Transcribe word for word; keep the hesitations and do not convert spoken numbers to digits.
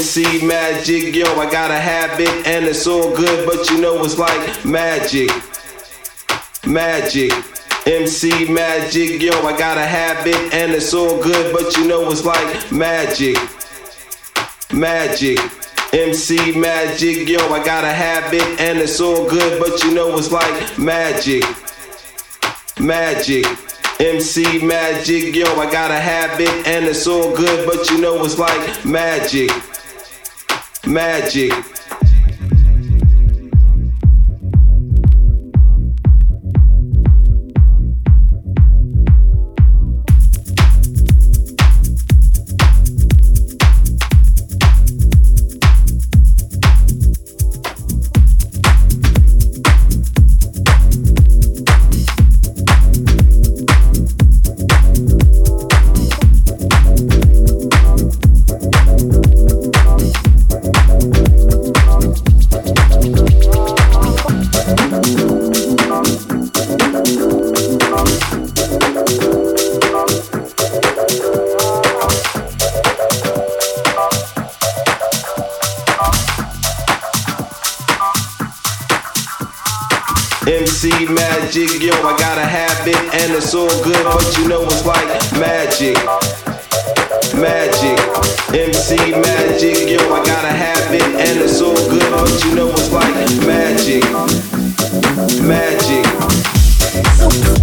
C magic, yo, I got a habit and it's all good, but you know it's like magic, magic. M C magic, yo, I got a habit and it's all good, but you know it's like magic, magic. M C magic, yo, I got a habit and it's all good, but you know it's like magic, magic. M C magic, yo, I got a habit and it's all good, but you know it's like magic, magic. M C magic, yo, I got a habit and it's all good, but you know it's like magic, magic. M C magic, yo, I got a habit and it's all good, but you know it's like magic, magic.